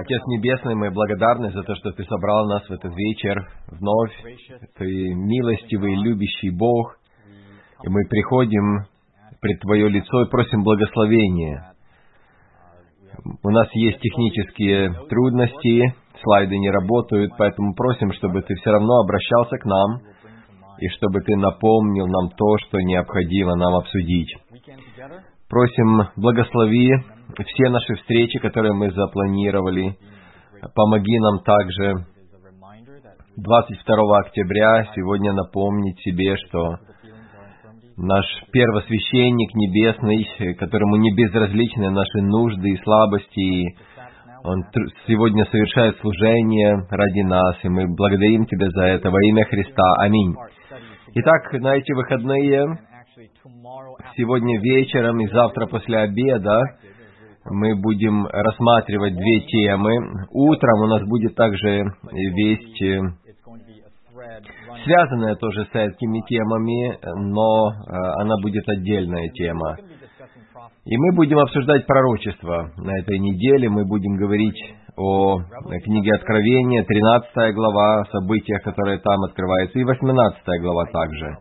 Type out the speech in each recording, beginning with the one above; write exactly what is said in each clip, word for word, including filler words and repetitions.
Отец Небесный, мы благодарны за то, что Ты собрал нас в этот вечер вновь. Ты милостивый, любящий Бог, и мы приходим пред Твое лицо и просим благословения. У нас есть технические трудности, слайды не работают, поэтому просим, чтобы Ты все равно обращался к нам, и чтобы Ты напомнил нам то, что необходимо нам обсудить. Просим, благослови все наши встречи, которые мы запланировали. Помоги нам также двадцать второго октября сегодня напомнить себе, что наш первосвященник небесный, которому не безразличны наши нужды и слабости, он сегодня совершает служение ради нас, и мы благодарим Тебя за это во имя Христа. Аминь. Итак, на эти выходные, сегодня вечером и завтра после обеда, мы будем рассматривать две темы. Утром у нас будет также весть, связанная тоже с этими темами, но она будет отдельная тема. И мы будем обсуждать пророчество на этой неделе. Мы будем говорить о книге Откровения, тринадцатая глава, о событиях, которые там открываются, и восемнадцатая глава также.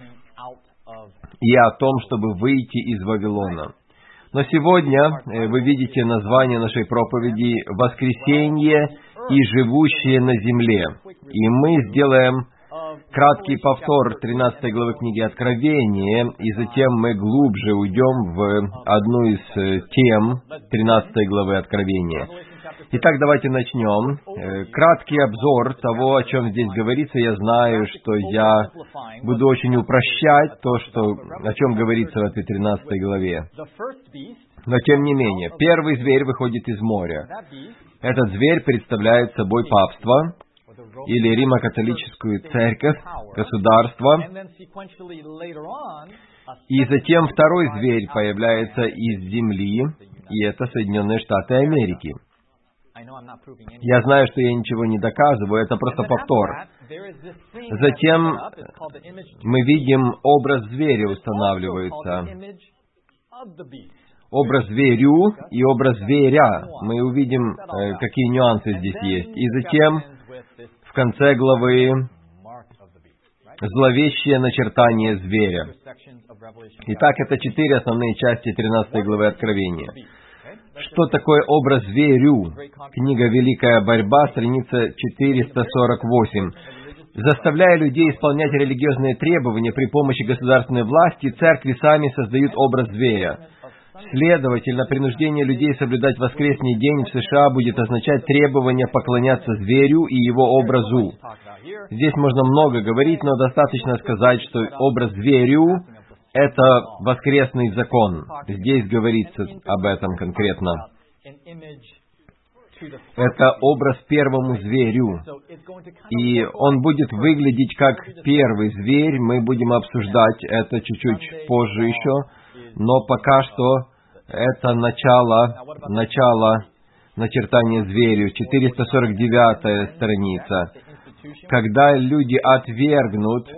И о том, чтобы выйти из Вавилона. Но сегодня вы видите название нашей проповеди «Воскресенье и живущие на земле». И мы сделаем краткий повтор тринадцатой главы книги Откровения, и затем мы глубже уйдем в одну из тем тринадцатой главы Откровения. Итак, давайте начнем. Краткий обзор того, о чем здесь говорится. Я знаю, что я буду очень упрощать то, что, о чем говорится в этой тринадцатой главе. Но тем не менее, первый зверь выходит из моря. Этот зверь представляет собой папство, или Римо-католическую церковь, государство. И затем второй зверь появляется из земли, и это Соединенные Штаты Америки. Я знаю, что я ничего не доказываю, это просто повтор. Затем мы видим, образ зверя устанавливается. Образ зверю и образ зверя. Мы увидим, какие нюансы здесь есть. И затем, в конце главы, зловещее начертание зверя. Итак, это четыре основные части тринадцатой главы Откровения. Что такое образ зверю? Книга «Великая борьба», страница четыреста сорок восемь. Заставляя людей исполнять религиозные требования при помощи государственной власти, церкви сами создают образ зверя. Следовательно, принуждение людей соблюдать воскресный день в США будет означать требование поклоняться зверю и его образу. Здесь можно много говорить, но достаточно сказать, что образ зверю — это воскресный закон. Здесь говорится об этом конкретно. Это образ первому зверю. И он будет выглядеть как первый зверь. Мы будем обсуждать это чуть-чуть позже еще. Но пока что это начало, начало начертания зверю. четыреста сорок девятая страница. Когда люди отвергнут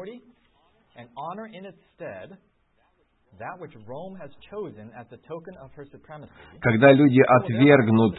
Когда люди отвергнут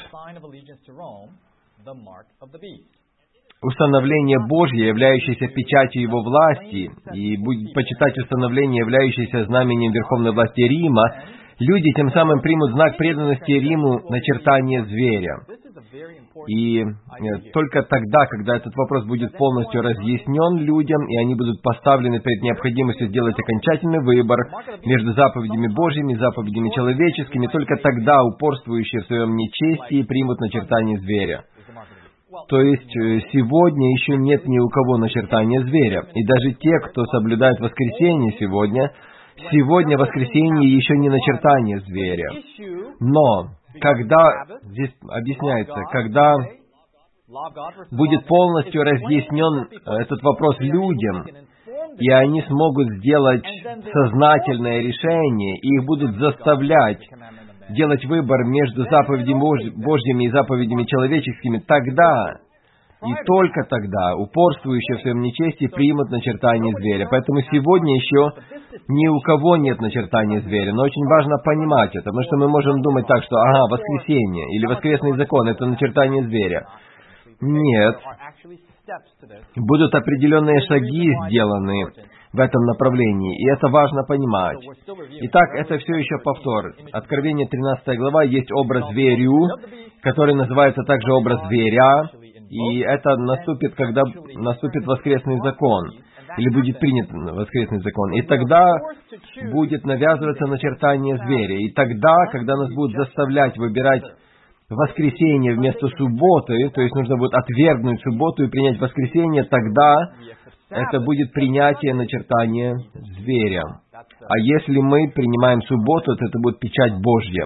установление Божье, являющееся печатью Его власти, и будет почитать установление, являющееся знаменем верховной власти Рима, люди тем самым примут знак преданности Риму начертание зверя. И только тогда, когда этот вопрос будет полностью разъяснен людям, и они будут поставлены перед необходимостью сделать окончательный выбор между заповедями Божьими и заповедями человеческими, только тогда упорствующие в своем нечестии примут начертание зверя. То есть сегодня еще нет ни у кого начертания зверя. И даже те, кто соблюдает воскресенье сегодня, сегодня воскресенье еще не начертание зверя. Но когда, здесь объясняется, когда будет полностью разъяснен этот вопрос людям, и они смогут сделать сознательное решение, и их будут заставлять делать выбор между заповедями Божьими и заповедями человеческими, тогда И только тогда упорствующие в своем нечестии примут начертание зверя. Поэтому сегодня еще ни у кого нет начертания зверя. Но очень важно понимать это, потому что мы можем думать так, что ага, воскресенье или воскресный закон — это начертание зверя. Нет. Будут определенные шаги сделаны в этом направлении, и это важно понимать. Итак, это все еще повтор. Откровение тринадцатая глава, есть образ зверю, который называется также образ зверя, и это наступит, когда наступит воскресный закон, или будет принят воскресный закон. И тогда будет навязываться начертание зверя. И тогда, когда нас будут заставлять выбирать воскресенье вместо субботы, то есть нужно будет отвергнуть субботу и принять воскресенье, тогда это будет принятие начертания зверя. А если мы принимаем субботу, то это будет печать Божья.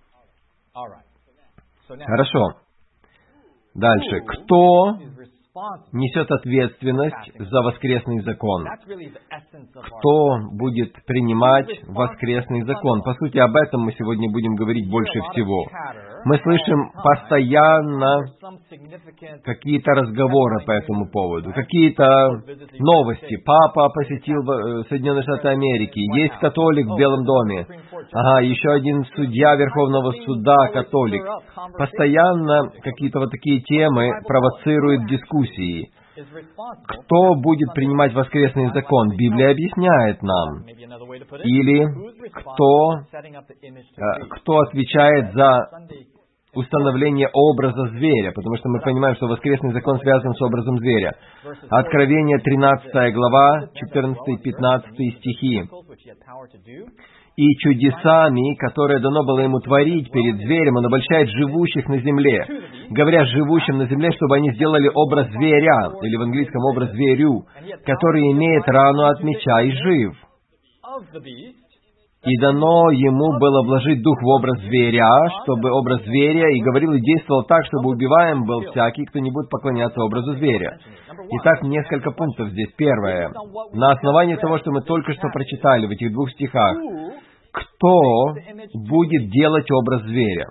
Хорошо. Дальше. Кто несет ответственность за воскресный закон? Кто будет принимать воскресный закон? По сути, об этом мы сегодня будем говорить больше всего. Мы слышим постоянно какие-то разговоры по этому поводу, какие-то новости. Папа посетил Соединенные Штаты Америки, есть католик в Белом доме. Ага, еще один судья Верховного суда католик. Постоянно какие-то вот такие темы провоцируют дискуссии. Кто будет принимать воскресный закон? Библия объясняет нам. Или кто, кто отвечает за установление образа зверя, потому что мы понимаем, что воскресный закон связан с образом зверя. Откровение тринадцатая глава, четырнадцатый-пятнадцатый стихи. «И чудесами, которые дано было ему творить перед зверем, он обольщает живущих на земле, говоря живущим на земле, чтобы они сделали образ зверя», или в английском образ зверю, «который имеет рану от меча и жив. И дано ему было вложить дух в образ зверя, чтобы образ зверя, и говорил и действовал так, чтобы убиваем был всякий, кто не будет поклоняться образу зверя». Итак, несколько пунктов здесь. Первое. На основании того, что мы только что прочитали в этих двух стихах, кто будет делать образ зверя?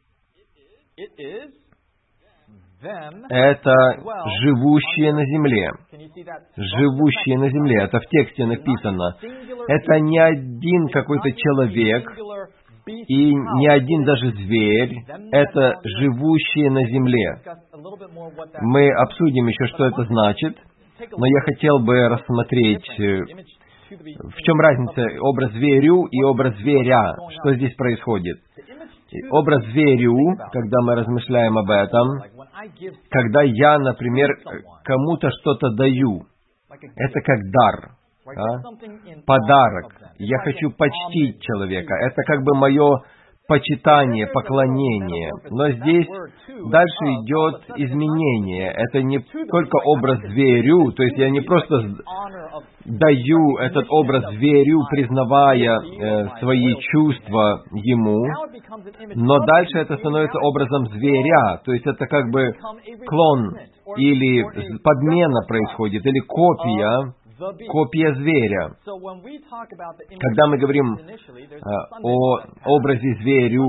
Это живущие на земле. Живущие на земле. Это в тексте написано. Это не один какой-то человек и не один даже зверь. Это живущие на земле. Мы обсудим еще, что это значит, но я хотел бы рассмотреть, в чем разница образ зверю и образ зверя, что здесь происходит. Образ зверю, когда мы размышляем об этом, когда я, например, кому-то что-то даю, это как дар, а? Подарок. Я хочу почтить человека. Это как бы мое почитание, поклонение. Но здесь дальше идет изменение. Это не только образ зверю, то есть я не просто даю этот образ зверю, признавая э, свои чувства ему, но дальше это становится образом зверя, то есть это как бы клон или подмена происходит, или копия, копия зверя. Когда мы говорим э, о образе зверю,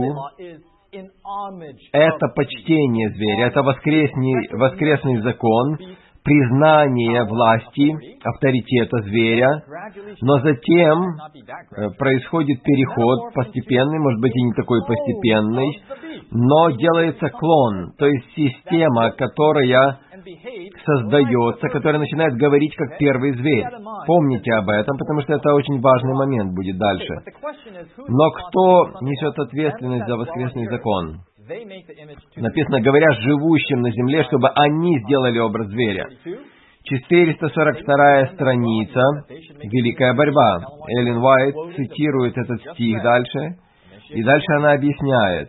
это почтение зверя, это воскресный, воскресный закон, признание власти, авторитета зверя, но затем э, происходит переход постепенный, может быть и не такой постепенный, но делается клон, то есть система, которая создается, которая начинает говорить как первый зверь. Помните об этом, потому что это очень важный момент будет дальше. Но кто несет ответственность за воскресный закон? Написано, говоря живущим на земле, чтобы они сделали образ зверя. четыреста сорок вторая страница, «Великая борьба». Эллен Уайт цитирует этот стих дальше, и дальше она объясняет.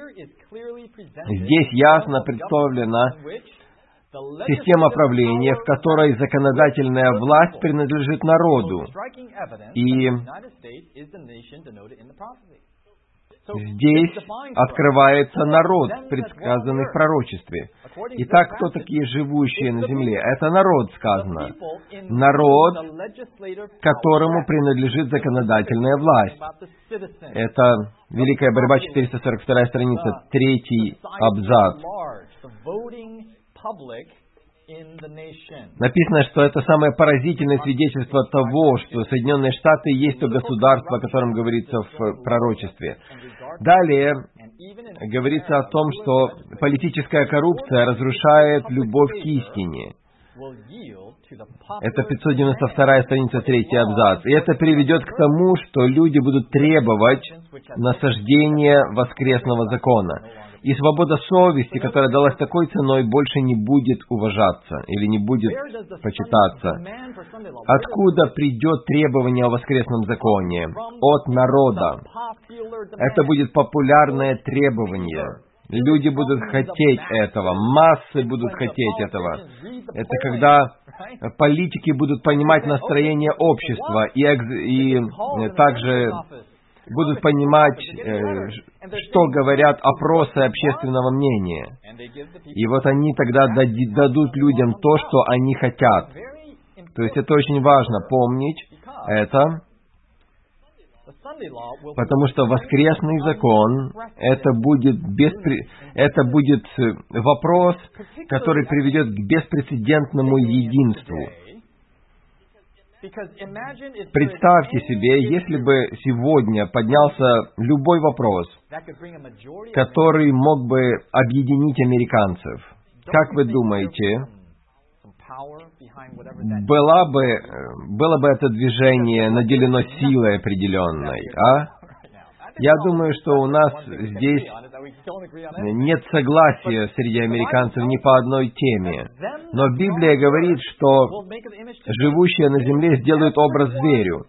Здесь ясно представлена система правления, в которой законодательная власть принадлежит народу. И здесь открывается народ, предсказанный в пророчестве. Итак, кто такие живущие на земле? Это народ, сказано. Народ, которому принадлежит законодательная власть. Это «Великая борьба», четыреста сорок вторая страница, третий абзац. Написано, что это самое поразительное свидетельство того, что Соединенные Штаты есть то государство, о котором говорится в пророчестве. Далее говорится о том, что политическая коррупция разрушает любовь к истине. Это пятьсот девяносто вторая страница, третий абзац. И это приведет к тому, что люди будут требовать насаждения воскресного закона. И свобода совести, которая далась такой ценой, больше не будет уважаться или не будет почитаться. Откуда придет требование о воскресном законе? От народа. Это будет популярное требование. Люди будут хотеть этого, массы будут хотеть этого. Это когда политики будут понимать настроение общества и, и также будут понимать, что говорят опросы общественного мнения. И вот они тогда дадут людям то, что они хотят. То есть это очень важно помнить это, потому что воскресный закон — это будет, беспре... это будет вопрос, который приведет к беспрецедентному единству. Представьте себе, если бы сегодня поднялся любой вопрос, который мог бы объединить американцев. Как вы думаете, было бы, было бы это движение наделено силой определенной, а? Я думаю, что у нас здесь нет согласия среди американцев ни по одной теме. Но Библия говорит, что живущие на земле сделают образ зверю.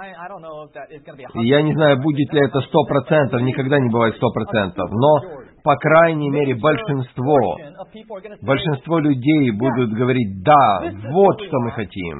И я не знаю, будет ли это сто процентов, никогда не бывает сто процентов, но, по крайней мере, большинство, большинство людей будут говорить: да, вот что мы хотим.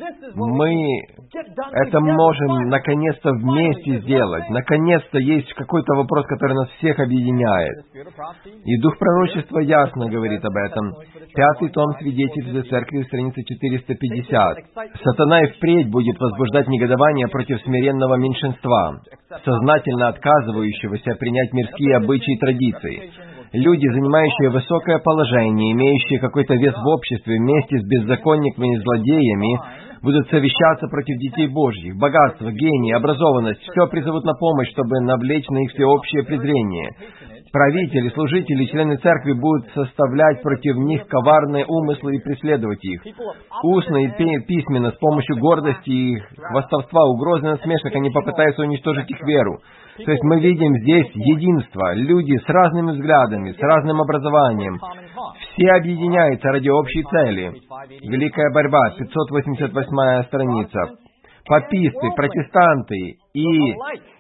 Мы это можем наконец-то вместе сделать. Наконец-то есть какой-то вопрос, который нас всех объединяет. И Дух пророчества ясно говорит об этом. Пятый том свидетельства Церкви, страница четыреста пятьдесят. «Сатана и впредь будет возбуждать негодование против смиренного меньшинства, сознательно отказывающегося принять мирские обычаи и традиции. Люди, занимающие высокое положение, имеющие какой-то вес в обществе, вместе с беззаконниками и злодеями, будут совещаться против детей Божьих. Богатство, гений, образованность — все призовут на помощь, чтобы навлечь на их всеобщее презрение. Правители, служители, члены церкви будут составлять против них коварные умыслы и преследовать их. Устно и письменно, с помощью гордости и хвастовства, угрозы и насмешек они попытаются уничтожить их веру. То есть мы видим здесь единство. Люди с разными взглядами, с разным образованием. Все объединяются ради общей цели. Великая борьба, пятьсот восемьдесят восьмая страница. Паписты, протестанты и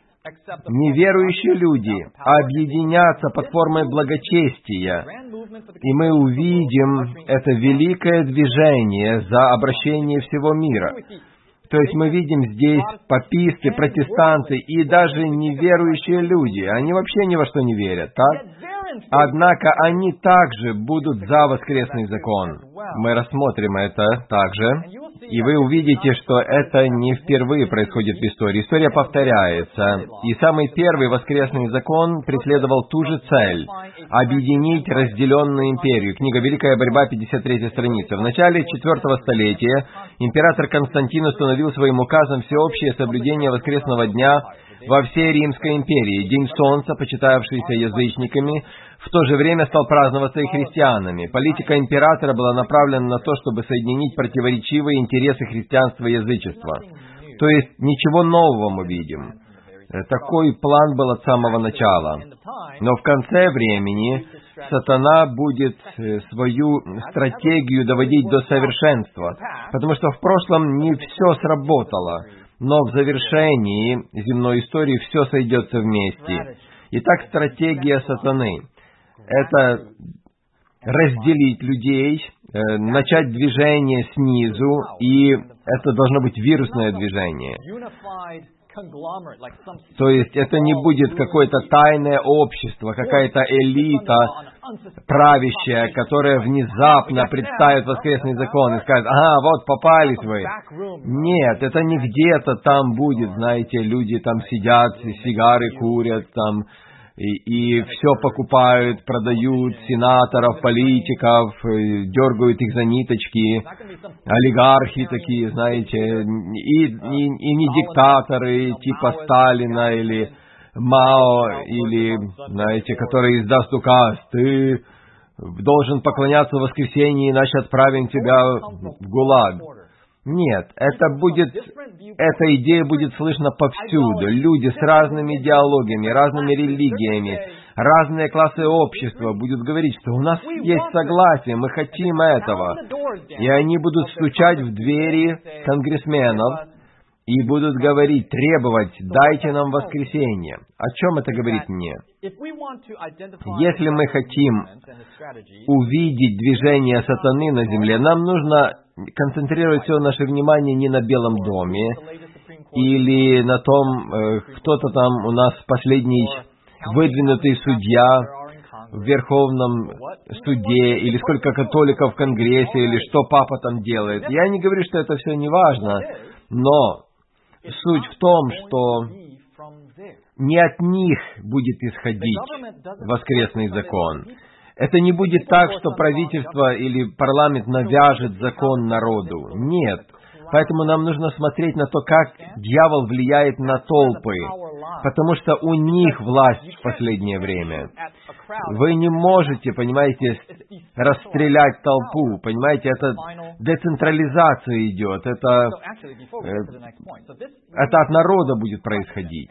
неверующие люди объединятся под формой благочестия. И мы увидим это великое движение за обращение всего мира. То есть мы видим здесь паписты, протестанты и даже неверующие люди. Они вообще ни во что не верят, так? Однако они также будут за воскресный закон. Мы рассмотрим это также. И вы увидите, что это не впервые происходит в истории. История повторяется. И самый первый воскресный закон преследовал ту же цель — объединить разделенную империю. Книга «Великая борьба», пятьдесят третья страница. В начале четвертого столетия император Константин установил своим указом всеобщее соблюдение воскресного дня во всей Римской империи. День Солнца, почитавшийся язычниками, в то же время стал праздноваться и христианами. Политика императора была направлена на то, чтобы соединить противоречивые интересы христианства и язычества. То есть ничего нового мы видим. Такой план был от самого начала. Но в конце времени сатана будет свою стратегию доводить до совершенства, потому что в прошлом не все сработало, но в завершении земной истории все сойдется вместе. Итак, стратегия сатаны — это разделить людей, э, начать движение снизу, и это должно быть вирусное движение. То есть это не будет какое-то тайное общество, какая-то элита правящая, которая внезапно представит воскресный закон и скажет: «Ага, вот попались вы». Нет, это не где-то там будет, знаете, люди там сидят, сигары курят, там и, и все покупают, продают сенаторов, политиков, дергают их за ниточки, олигархи такие, знаете, и, и, и не диктаторы типа Сталина или Мао, или, знаете, который издаст указ: ты должен поклоняться в воскресенье, иначе отправим тебя в ГУЛАГ. Нет, это будет, эта идея будет слышна повсюду. Люди с разными идеологиями, разными религиями, разные классы общества будут говорить, что у нас есть согласие, мы хотим этого. И они будут стучать в двери конгрессменов и будут говорить, требовать: дайте нам воскресенье. О чем это говорит мне? Если мы хотим увидеть движение сатаны на земле, нам нужно концентрировать все наше внимание не на Белом доме или на том, кто-то там у нас последний выдвинутый судья в Верховном суде, или сколько католиков в Конгрессе, или что папа там делает. Я не говорю, что это все не важно, но суть в том, что не от них будет исходить воскресный закон. Это не будет так, что правительство или парламент навяжет закон народу. Нет. Поэтому нам нужно смотреть на то, как дьявол влияет на толпы, потому что у них власть в последнее время. Вы не можете, понимаете, расстрелять толпу, понимаете, это децентрализация идет, это, это от народа будет происходить.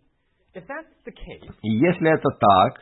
И если это так,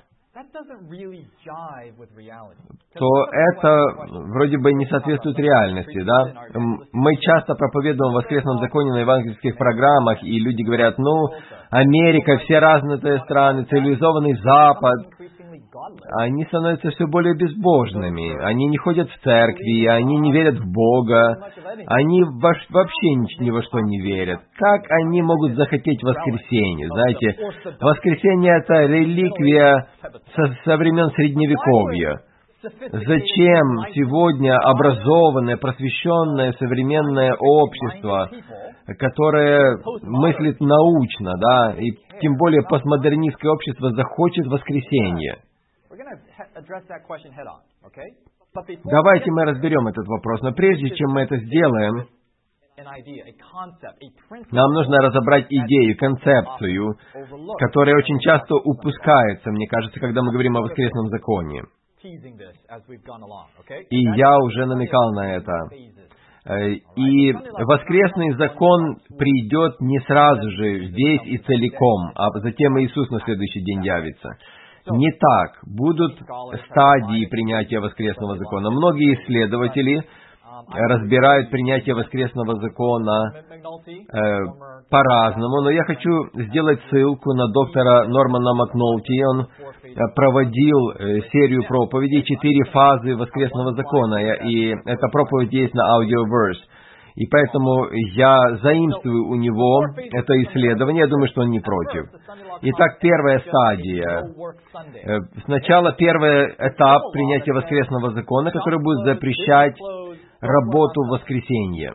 то это вроде бы не соответствует реальности, да? Мы часто проповедуем в воскресном законе на евангельских программах, и люди говорят: ну, Америка, все разные страны, цивилизованный Запад, они становятся все более безбожными, они не ходят в церкви, они не верят в Бога, они вообще ни во что не верят. Как они могут захотеть воскресенье? Знаете, воскресенье — это реликвия со, со времен Средневековья. Зачем сегодня образованное, просвещенное, современное общество, которое мыслит научно, да, и тем более постмодернистское общество, захочет воскресенье? Давайте мы разберем этот вопрос, но прежде чем мы это сделаем, нам нужно разобрать идею, концепцию, которая очень часто упускается, мне кажется, когда мы говорим о воскресном законе. И я уже намекал на это. И воскресный закон придет не сразу же, весь и целиком, а затем Иисус на следующий день явится. Не так. Будут стадии принятия воскресного закона. Многие исследователи разбирают принятие воскресного закона э, по-разному, но я хочу сделать ссылку на доктора Нормана Макнолти. Он проводил э, серию проповедей, четыре фазы воскресного закона, и эта проповедь есть на Audioverse. И поэтому я заимствую у него это исследование, я думаю, что он не против. Итак, первая стадия. Сначала первый этап принятия воскресного закона, который будет запрещать работу в воскресенье.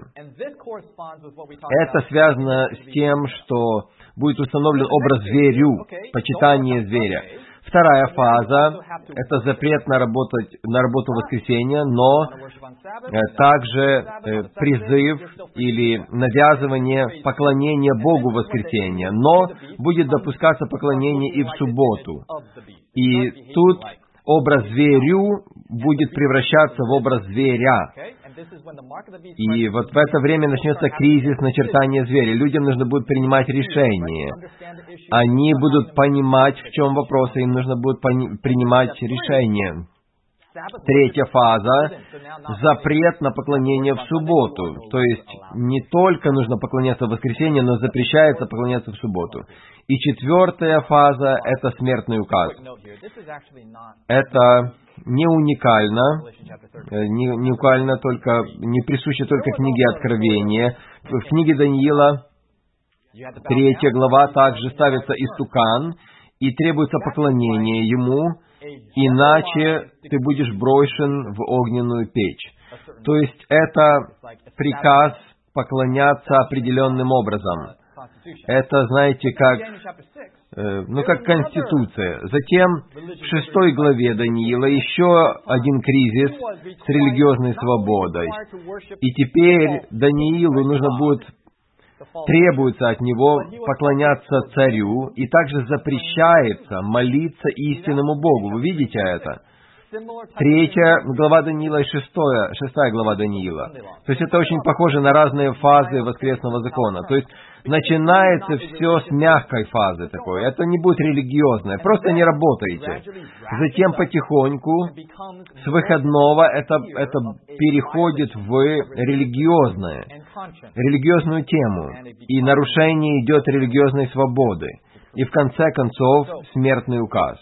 Это связано с тем, что будет установлен образ зверю, почитание зверя. Вторая фаза — это запрет на, работать, на работу в воскресенье, но также призыв или навязывание поклонения Богу в воскресенье, но будет допускаться поклонение и в субботу. И тут образ зверю будет превращаться в образ зверя. И вот в это время начнется кризис начертания зверя. Людям нужно будет принимать решения. Они будут понимать, в чем вопрос, и им нужно будет пони- принимать решения. Третья фаза — запрет на поклонение в субботу. То есть не только нужно поклоняться в воскресенье, но запрещается поклоняться в субботу. И четвертая фаза — это смертный указ. Это не уникально, не, не уникально только, не присуще только книге Откровения. В книге Даниила, третья глава, также ставится истукан, и требуется поклонение ему, иначе ты будешь брошен в огненную печь. То есть это приказ поклоняться определенным образом. Это, знаете, как э, ну, как конституция. Затем в шестой главе Даниила еще один кризис с религиозной свободой. И теперь Даниилу нужно будет, требуется от него поклоняться царю, и также запрещается молиться истинному Богу. Вы видите это? Третья глава Даниила и шестая, шестая глава Даниила. То есть это очень похоже на разные фазы воскресного закона. То есть начинается все с мягкой фазы такой. Это не будет религиозное. Просто не работайте. Затем потихоньку с выходного это, это переходит в религиозное, религиозную тему. И нарушение идет религиозной свободы. И в конце концов, смертный указ.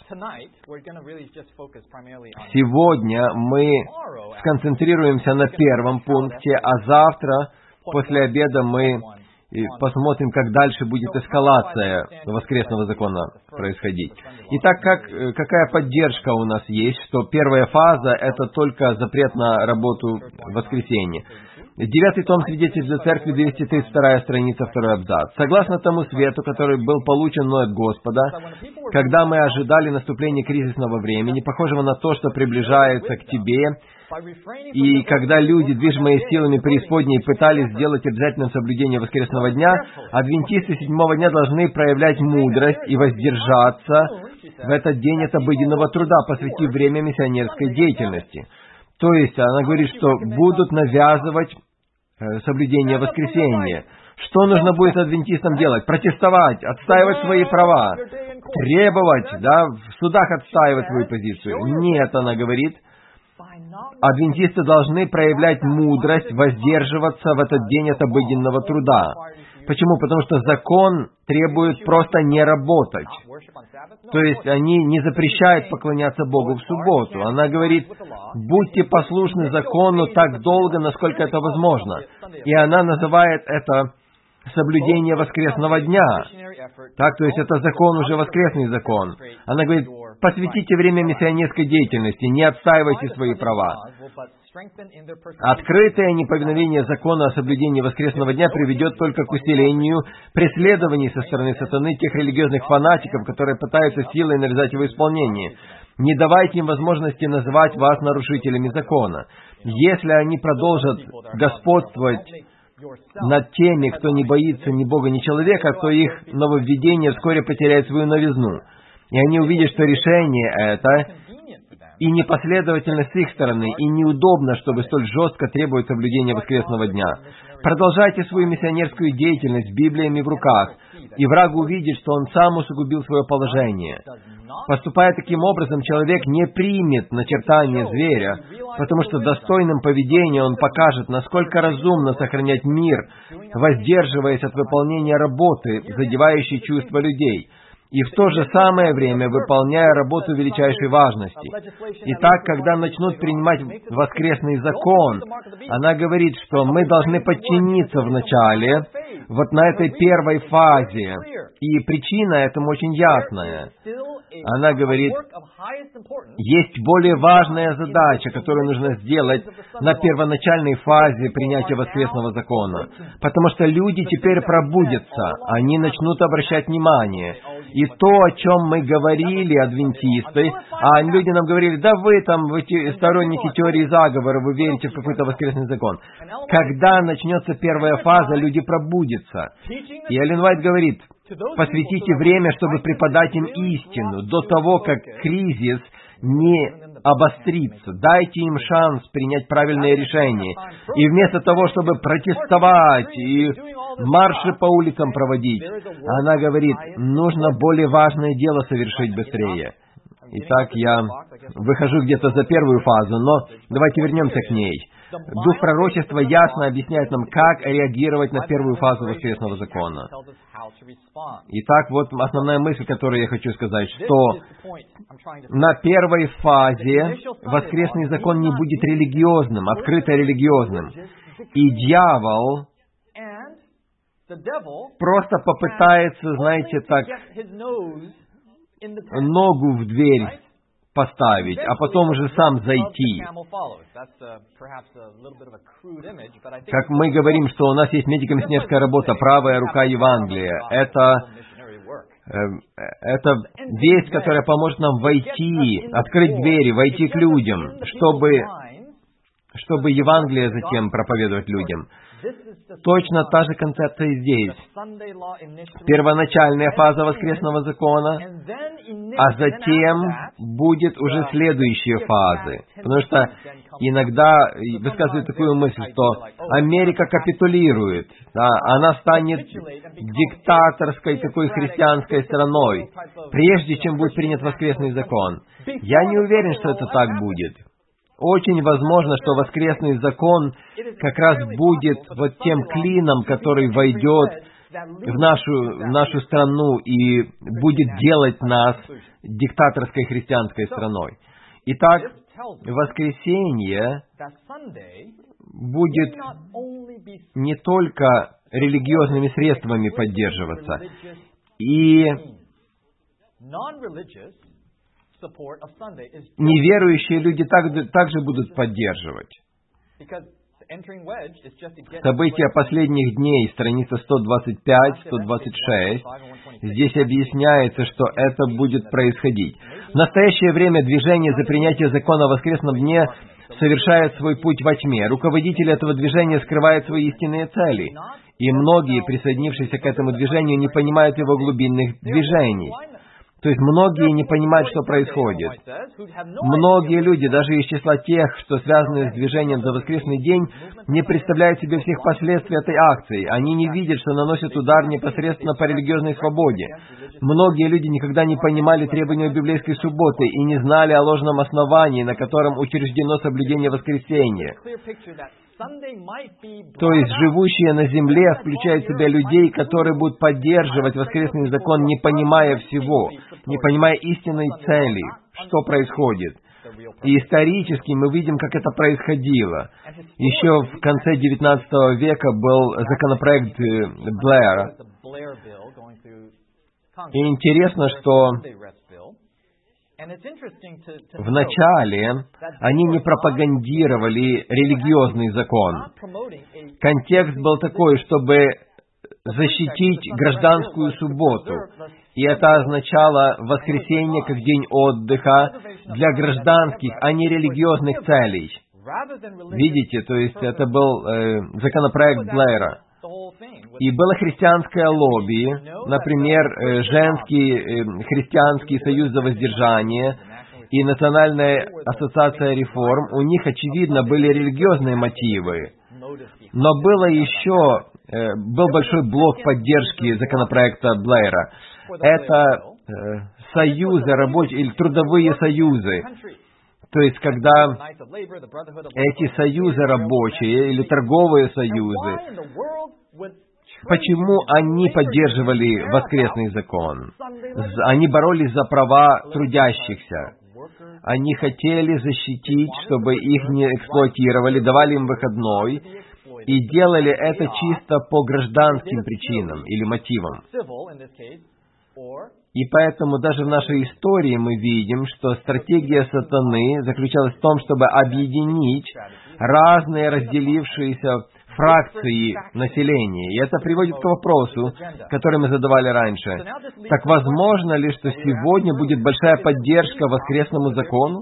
Сегодня мы сконцентрируемся на первом пункте, а завтра, после обеда, мы посмотрим, как дальше будет эскалация воскресного закона происходить. Итак, как, какая поддержка у нас есть, что первая фаза — это только запрет на работу в воскресенье. Девятый том свидетельств церкви, двести тридцать вторая страница, второй абзац. Согласно тому свету, который был получен мной от Господа, когда мы ожидали наступления кризисного времени, похожего на то, что приближается к тебе, и когда люди, движимые силами преисподней, пытались сделать обязательным соблюдение воскресного дня, адвентисты седьмого дня должны проявлять мудрость и воздержаться в этот день от обыденного труда, посвятив время миссионерской деятельности. То есть, она говорит, что будут навязывать соблюдение воскресенья. Что нужно будет адвентистам делать? Протестовать, отстаивать свои права, требовать, да, в судах отстаивать свою позицию. Нет, она говорит, адвентисты должны проявлять мудрость, воздерживаться в этот день от обыденного труда. Почему? Потому что закон требует просто не работать. То есть они не запрещают поклоняться Богу в субботу. Она говорит, будьте послушны закону так долго, насколько это возможно. И она называет это соблюдение воскресного дня. Так, то есть это закон уже воскресный закон. Она говорит, посвятите время миссионерской деятельности, не отстаивайте свои права. Открытое неповиновение закона о соблюдении воскресного дня приведет только к усилению преследований со стороны сатаны тех религиозных фанатиков, которые пытаются силой навязать его исполнение. Не давайте им возможности называть вас нарушителями закона. Если они продолжат господствовать над теми, кто не боится ни Бога, ни человека, то их нововведение вскоре потеряет свою новизну. И они увидят, что решение это и непоследовательность с их стороны, и неудобно, чтобы столь жестко требовать соблюдения воскресного дня. Продолжайте свою миссионерскую деятельность Библиями в руках, и враг увидит, что он сам усугубил свое положение. Поступая таким образом, человек не примет начертание зверя, потому что достойным поведением он покажет, насколько разумно сохранять мир, воздерживаясь от выполнения работы, задевающей чувства людей, и в то же самое время выполняя работу величайшей важности. Итак, когда начнут принимать воскресный закон, она говорит, что мы должны подчиниться вначале, вот на этой первой фазе. И причина этому очень ясная. Она говорит, есть более важная задача, которую нужно сделать на первоначальной фазе принятия воскресного закона. Потому что люди теперь пробудятся, они начнут обращать внимание. И то, о чем мы говорили, адвентисты, а люди нам говорили, да вы там, вы сторонники теории заговора, вы верите в какой-то воскресный закон. Когда начнется первая фаза, люди пробудятся. И Эллен Уайт говорит, посвятите время, чтобы преподать им истину, до того, как кризис не обострится. Дайте им шанс принять правильное решение. И вместо того, чтобы протестовать и марши по улицам проводить, она говорит, нужно более важное дело совершить быстрее. Итак, я выхожу где-то за первую фазу, но давайте вернемся к ней. Дух пророчества ясно объясняет нам, как реагировать на первую фазу воскресного закона. Итак, вот основная мысль, которую я хочу сказать, что на первой фазе воскресный закон не будет религиозным, открыто религиозным. И дьявол просто попытается, знаете, так, ногу в дверь поставить, а потом уже сам зайти. Как мы говорим, что у нас есть медико-миссионерская работа, правая рука Евангелия. Это это весть, которая поможет нам войти, открыть двери, войти к людям, чтобы, чтобы Евангелие затем проповедовать людям. Точно та же концепция здесь. Первоначальная фаза воскресного закона, а затем будет уже следующие фазы. Потому что иногда высказывают такую мысль, что Америка капитулирует, да, она станет диктаторской такой христианской страной, прежде чем будет принят воскресный закон. Я не уверен, что это так будет. Очень возможно, что воскресный закон как раз будет вот тем клином, который войдет в нашу, в нашу страну и будет делать нас диктаторской христианской страной. Итак, воскресенье будет не только религиозными средствами поддерживаться, и неверующие люди также, также будут поддерживать. События последних дней, страница сто двадцать пять - сто двадцать шесть, здесь объясняется, что это будет происходить. В настоящее время движение за принятие закона о воскресном дне совершает свой путь во тьме. Руководитель этого движения скрывает свои истинные цели, и многие, присоединившиеся к этому движению, не понимают его глубинных движений. То есть многие не понимают, что происходит. Многие люди, даже из числа тех, что связаны с движением за воскресный день, не представляют себе всех последствий этой акции. Они не видят, что наносят удар непосредственно по религиозной свободе. Многие люди никогда не понимали требования библейской субботы и не знали о ложном основании, на котором учреждено соблюдение воскресения. То есть живущие на земле включают в себя людей, которые будут поддерживать воскресный закон, не понимая всего, не понимая истинной цели, что происходит. И исторически мы видим, как это происходило. Еще в конце девятнадцатого века был законопроект Блэра. И интересно, что вначале они не пропагандировали религиозный закон. Контекст был такой, чтобы защитить гражданскую субботу. И это означало воскресенье как день отдыха для гражданских, а не религиозных целей. Видите, то есть это был э, законопроект Блэра. И было христианское лобби, например, э, женский э, христианский союз за воздержание и Национальная ассоциация реформ. У них, очевидно, были религиозные мотивы. Но было еще, э, был большой блок поддержки законопроекта Блэра. Это э, союзы рабочие или трудовые союзы. То есть, когда эти союзы рабочие или торговые союзы, почему они поддерживали воскресный закон? Они боролись за права трудящихся. Они хотели защитить, чтобы их не эксплуатировали, давали им выходной, и делали это чисто по гражданским причинам или мотивам. И поэтому даже в нашей истории мы видим, что стратегия сатаны заключалась в том, чтобы объединить разные разделившиеся фракции населения. И это приводит к вопросу, который мы задавали раньше. Так возможно ли, что сегодня будет большая поддержка воскресному закону?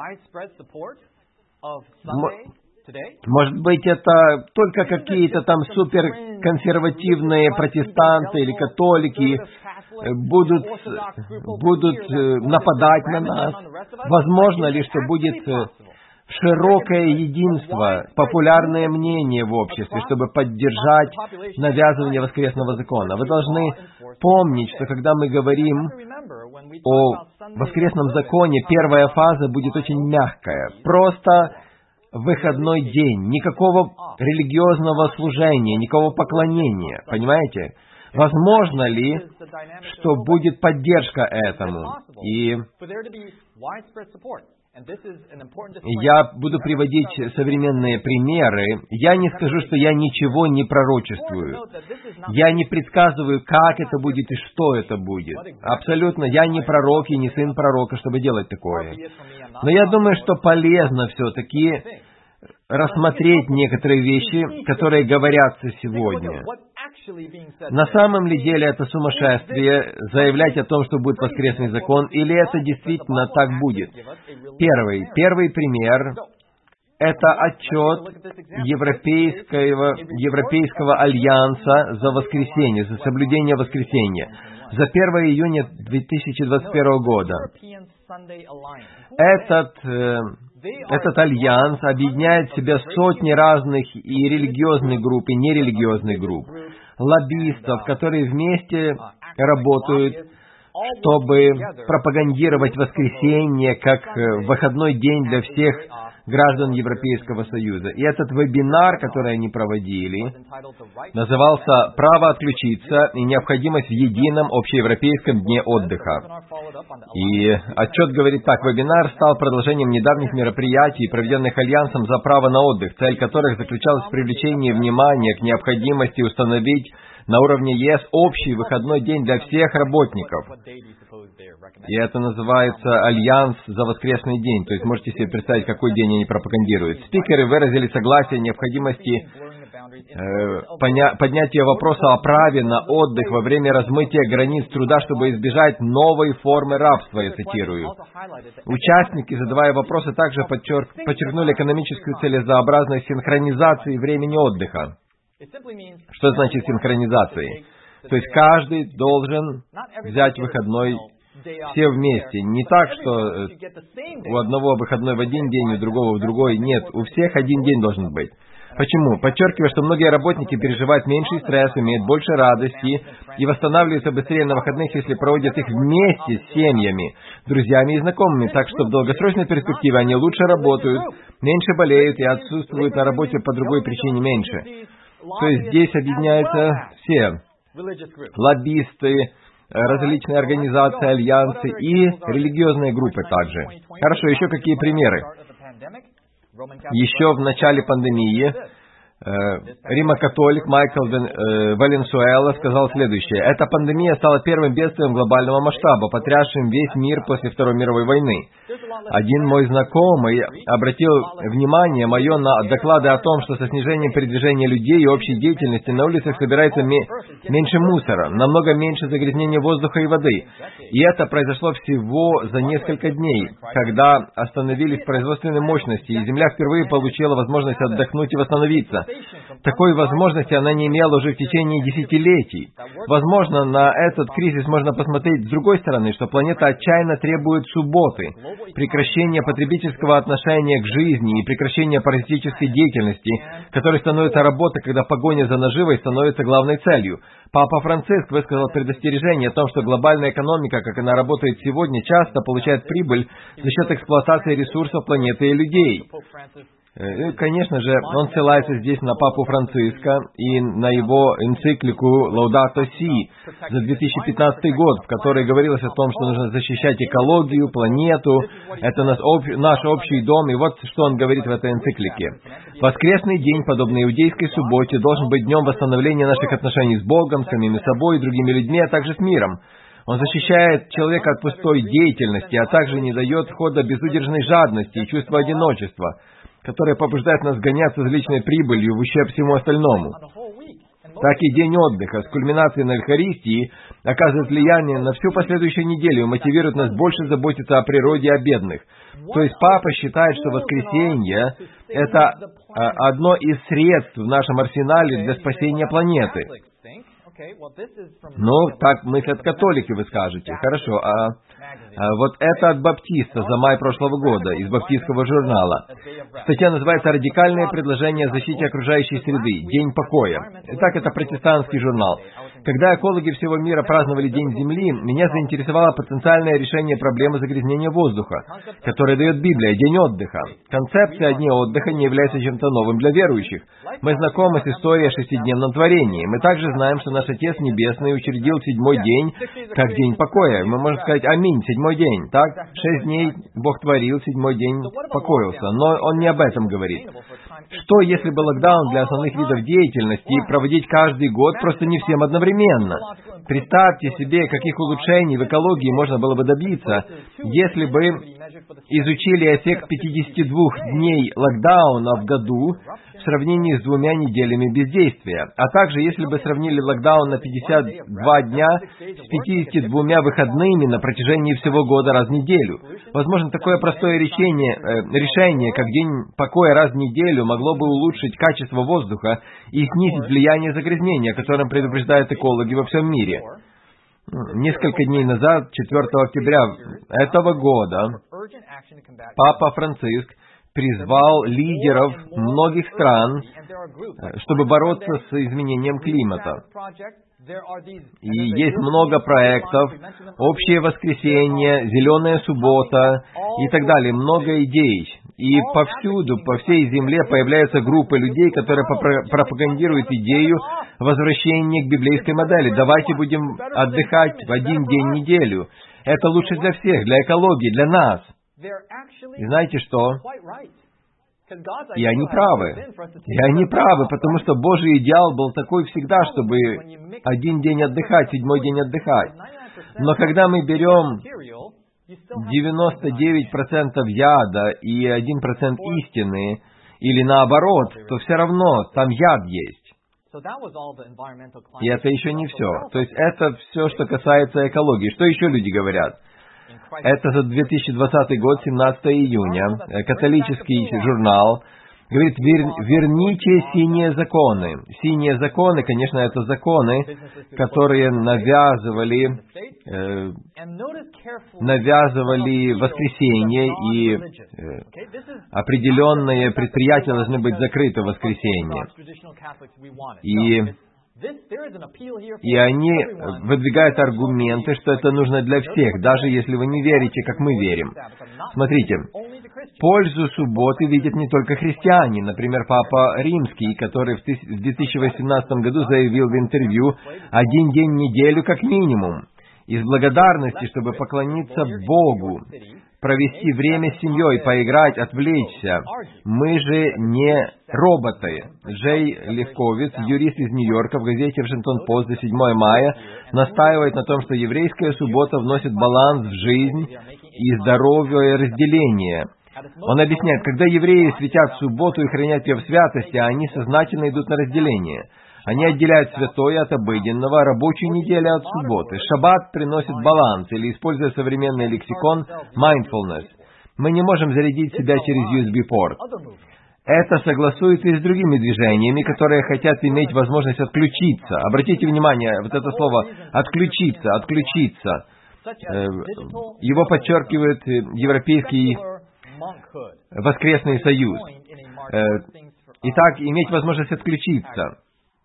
Может быть, это только какие-то там суперконсервативные протестанты или католики будут, будут нападать на нас? Возможно ли, что будет широкое единство, популярное мнение в обществе, чтобы поддержать навязывание воскресного закона? Вы должны помнить, что когда мы говорим о воскресном законе, первая фаза будет очень мягкая. Просто выходной день, никакого религиозного служения, никакого поклонения, понимаете? Возможно ли, что будет поддержка этому? И я буду приводить современные примеры. Я не скажу, что я ничего не пророчествую. Я не предсказываю, как это будет и что это будет. Абсолютно, я не пророк и не сын пророка, чтобы делать такое. Но я думаю, что полезно все-таки рассмотреть некоторые вещи, которые говорятся сегодня. На самом ли деле это сумасшествие заявлять о том, что будет воскресный закон, или это действительно так будет? Первый, первый пример — это отчет Европейского, Европейского альянса за воскресенье, за соблюдение воскресенья, за первое июня две тысячи двадцать первого года. Этот, э, этот альянс объединяет в себя сотни разных и религиозных групп, и нерелигиозных групп, лоббистов, которые вместе работают, чтобы пропагандировать воскресенье как выходной день для всех граждан Европейского Союза. И этот вебинар, который они проводили, назывался «Право отключиться и необходимость в едином общеевропейском дне отдыха». И отчет говорит так: вебинар стал продолжением недавних мероприятий, проведенных Альянсом за право на отдых, цель которых заключалась в привлечении внимания к необходимости установить на уровне ЕС общий выходной день для всех работников. И это называется «Альянс за воскресный день». То есть можете себе представить, какой день они пропагандируют. Спикеры выразили согласие о необходимости э, поня- поднятия вопроса о праве на отдых во время размытия границ труда, чтобы избежать новой формы рабства, я цитирую. Участники, задавая вопросы, также подчерк- подчеркнули экономическую целесообразность синхронизации времени отдыха. Что значит синхронизации? То есть каждый должен взять выходной все вместе. Не так, что у одного выходной в один день, у другого в другой. Нет, у всех один день должен быть. Почему? Подчеркиваю, что многие работники переживают меньший стресс, имеют больше радости и восстанавливаются быстрее на выходных, если проводят их вместе с семьями, друзьями и знакомыми. Так что в долгосрочной перспективе они лучше работают, меньше болеют и отсутствуют на работе по другой причине меньше. То есть здесь объединяются все лоббисты, различные организации, альянсы и религиозные группы также. Хорошо, еще какие примеры? Еще в начале пандемии э, римокатолик Майкл э, Валенсуэла сказал следующее: «Эта пандемия стала первым бедствием глобального масштаба, потрясшим весь мир после Второй мировой войны. Один мой знакомый обратил внимание мое на доклады о том, что со снижением передвижения людей и общей деятельности на улицах собирается ме- меньше мусора, намного меньше загрязнения воздуха и воды. И это произошло всего за несколько дней, когда остановились производственные мощности, и Земля впервые получила возможность отдохнуть и восстановиться. Такой возможности она не имела уже в течение десятилетий. Возможно, на этот кризис можно посмотреть с другой стороны, что планета отчаянно требует субботы, прекращения потребительского отношения к жизни и прекращения паразитической деятельности, которой становится работа, когда погоня за наживой становится главной целью. Папа Франциск высказал предостережение о том, что глобальная экономика, как она работает сегодня, часто получает прибыль за счет эксплуатации ресурсов планеты и людей». И, конечно же, он ссылается здесь на Папу Франциска и на его энциклику «Лаудато Си» за две тысячи пятнадцатый год, в которой говорилось о том, что нужно защищать экологию, планету, это наш, об, наш общий дом, и вот что он говорит в этой энциклике. «Воскресный день, подобный иудейской субботе, должен быть днем восстановления наших отношений с Богом, самими собой и другими людьми, а также с миром. Он защищает человека от пустой деятельности, а также не дает хода безудержной жадности и чувства одиночества, которые побуждают нас гоняться за личной прибылью в ущерб всему остальному. Так и день отдыха с кульминацией на Евхаристии оказывает влияние на всю последующую неделю и мотивирует нас больше заботиться о природе и о бедных. То есть Папа считает, что воскресенье — это одно из средств в нашем арсенале для спасения планеты. Ну, так мыслят католики, вы скажете. Хорошо, а, а вот это от баптиста за май прошлого года, из баптистского журнала. Статья называется «Радикальные предложения о защите окружающей среды. День покоя». Итак, это протестантский журнал. Когда экологи всего мира праздновали День Земли, меня заинтересовало потенциальное решение проблемы загрязнения воздуха, которое дает Библия — день отдыха. Концепция дня отдыха не является чем-то новым для верующих. Мы знакомы с историей о шестидневном творении. Мы также знаем, что наш Отец Небесный учредил седьмой день как день покоя. Мы можем сказать «Аминь», седьмой день. Так, шесть дней Бог творил, седьмой день покоился. Но Он не об этом говорит. Что, если бы локдаун для основных видов деятельности проводить каждый год, просто не всем одновременно? Представьте себе, каких улучшений в экологии можно было бы добиться, если бы изучили эффект пятидесяти двух дней локдауна в году в сравнении с двумя неделями бездействия, а также если бы сравнили локдаун на пятьдесят два дня с пятьюдесятью двумя выходными на протяжении всего года раз в неделю. Возможно, такое простое решение, э, решение, как день покоя раз в неделю, могло бы улучшить качество воздуха и снизить влияние загрязнения, о котором предупреждают экологи во всем мире. Несколько дней назад, четвёртого октября этого года, Папа Франциск призвал лидеров многих стран, чтобы бороться с изменением климата. И есть много проектов, общее воскресенье, зеленая суббота и так далее, много идей. И повсюду, по всей земле появляются группы людей, которые пропагандируют идею возвращения к библейской модели. Давайте будем отдыхать в один день в неделю. Это лучше для всех, для экологии, для нас. И знаете что? И они правы. И они правы, потому что Божий идеал был такой всегда, чтобы один день отдыхать, седьмой день отдыхать. Но когда мы берем девяносто девять процентов яда и один процент истины, или наоборот, то все равно там яд есть. И это еще не все. То есть это все, что касается экологии. Что еще люди говорят? Это за две тысячи двадцатый год, семнадцатого июня, католический журнал говорит, Вер, верните синие законы. Синие законы, конечно, это законы, которые навязывали, э, навязывали воскресенье, и э, определенные предприятия должны быть закрыты в воскресенье. И... И они выдвигают аргументы, что это нужно для всех, даже если вы не верите, как мы верим. Смотрите, пользу субботы видят не только христиане. Например, Папа Римский, который в две тысячи восемнадцатом году заявил в интервью «один день в неделю как минимум». Из благодарности, чтобы поклониться Богу, провести время с семьей, поиграть, отвлечься. Мы же не роботы. Джей Левковиц, юрист из Нью-Йорка, в газете «Вашингтон-Пост» за седьмого мая настаивает на том, что еврейская суббота вносит баланс в жизнь и здоровое разделение. Он объясняет, когда евреи светят субботу и хранят ее в святости, они сознательно идут на разделение. Они отделяют святое от обыденного, рабочую неделю от субботы. Шаббат приносит баланс, или, используя современный лексикон, mindfulness. Мы не можем зарядить себя через ю эс би-порт. Это согласуется и с другими движениями, которые хотят иметь возможность отключиться. Обратите внимание, вот это слово «отключиться», «отключиться». Его подчеркивает Европейский воскресный союз. Итак, иметь возможность отключиться.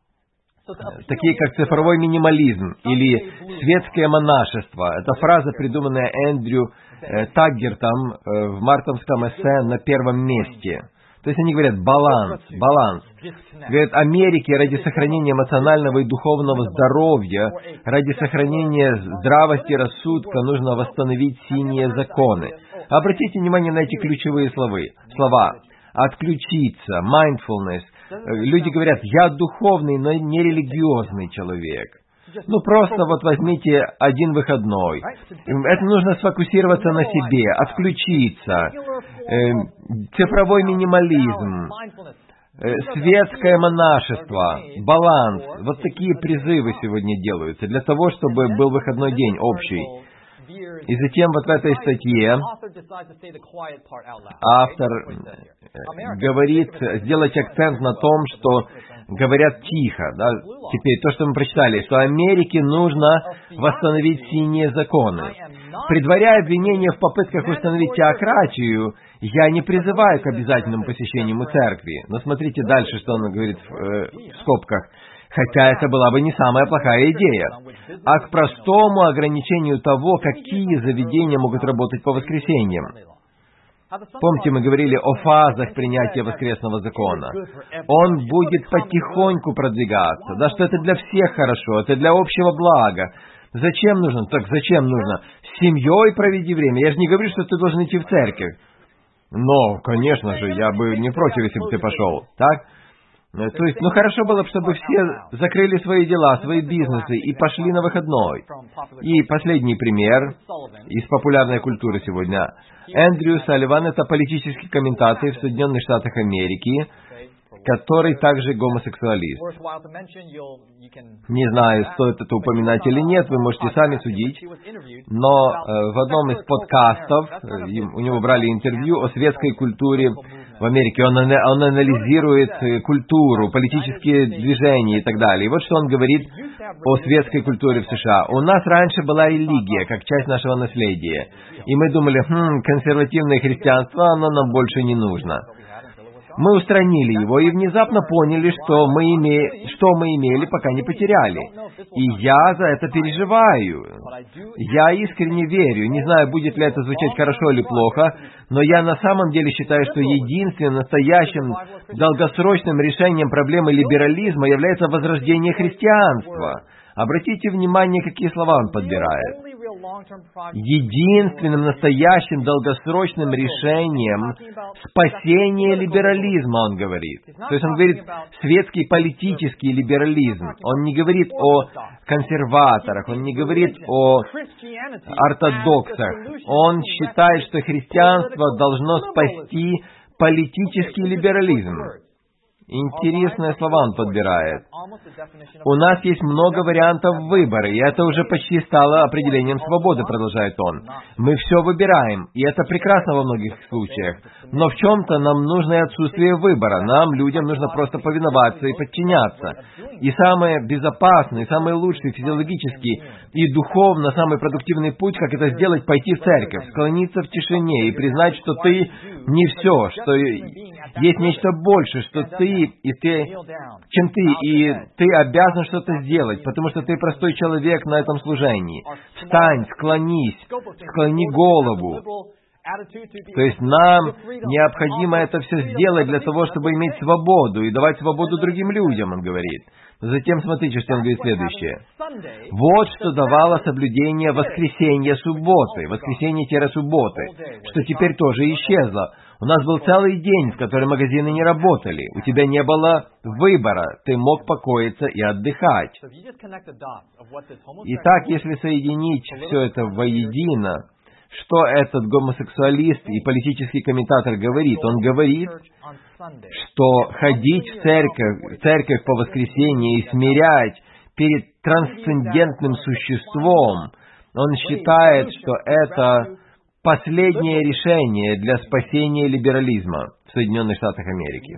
Такие как цифровой минимализм или светское монашество. Это фраза, придуманная Эндрю э, Таггертом э, в мартовском эссе «На первом месте». То есть они говорят «баланс», «баланс». Говорят, Америке ради сохранения эмоционального и духовного здоровья, ради сохранения здравости и рассудка нужно восстановить синие законы. Обратите внимание на эти ключевые словы, слова. Отключиться, mindfulness. Люди говорят, я духовный, но не религиозный человек. Ну, просто вот возьмите один выходной. Это нужно сфокусироваться на себе, отключиться. Э, цифровой минимализм, э, светское монашество, баланс. Вот такие призывы сегодня делаются для того, чтобы был выходной день общий. И затем вот в этой статье автор говорит, сделать акцент на том, что говорят тихо. Да? Теперь то, что мы прочитали, что Америке нужно восстановить синие законы. Предваряя обвинения в попытках установить теократию, я не призываю к обязательному посещению церкви. Но смотрите дальше, что он говорит в, э, в скобках. Хотя это была бы не самая плохая идея, а к простому ограничению того, какие заведения могут работать по воскресеньям. Помните, мы говорили о фазах принятия воскресного закона. Он будет потихоньку продвигаться. Да, что это для всех хорошо, это для общего блага. Зачем нужно? Так зачем нужно? С семьей проведи время. Я же не говорю, что ты должен идти в церковь. Но, конечно же, я бы не против, если бы ты пошел. Так? Ну, то есть, ну хорошо было бы, чтобы все закрыли свои дела, свои бизнесы и пошли на выходной. И последний пример из популярной культуры сегодня. Эндрю Салливан — это политический комментатор в Соединенных Штатах Америки, который также гомосексуалист. Не знаю, стоит это упоминать или нет, вы можете сами судить, но э, в одном из подкастов э, у него брали интервью о светской культуре в Америке. Он, он анализирует э, культуру, политические движения и так далее. И вот что он говорит о светской культуре в США. У нас раньше была религия, как часть нашего наследия. И мы думали, хм, консервативное христианство, оно нам больше не нужно. Мы устранили его и внезапно поняли, что мы, име... что мы имели, пока не потеряли. И я за это переживаю. Я искренне верю. Не знаю, будет ли это звучать хорошо или плохо, но я на самом деле считаю, что единственным настоящим долгосрочным решением проблемы либерализма является возрождение христианства. Обратите внимание, какие слова он подбирает. Единственным настоящим долгосрочным решением спасения либерализма, он говорит. То есть он говорит светский политический либерализм. Он не говорит о консерваторах, он не говорит о ортодоксах. Он считает, что христианство должно спасти политический либерализм. Интересные слова он подбирает. У нас есть много вариантов выбора, и это уже почти стало определением свободы, продолжает он. Мы все выбираем, и это прекрасно во многих случаях. Но в чем-то нам нужно и отсутствие выбора. Нам, людям, нужно просто повиноваться и подчиняться. И самый безопасный, самый лучший физиологический и духовно самый продуктивный путь, как это сделать, пойти в церковь, склониться в тишине и признать, что ты не все, что есть нечто больше, что ты и ты, чем ты, и ты обязан что-то сделать, потому что ты простой человек на этом служении. Встань, склонись, склони голову. То есть нам необходимо это все сделать для того, чтобы иметь свободу и давать свободу другим людям, он говорит. Затем смотрите, что он говорит следующее. Вот что давало соблюдение воскресенья субботы, воскресенье-субботы, что теперь тоже исчезло. У нас был целый день, в который магазины не работали. У тебя не было выбора. Ты мог покоиться и отдыхать. Итак, если соединить все это воедино, что этот гомосексуалист и политический комментатор говорит? Он говорит, что ходить в церковь, в церковь по воскресенье и смирять перед трансцендентным существом, он считает, что это последнее решение для спасения либерализма в Соединенных Штатах Америки.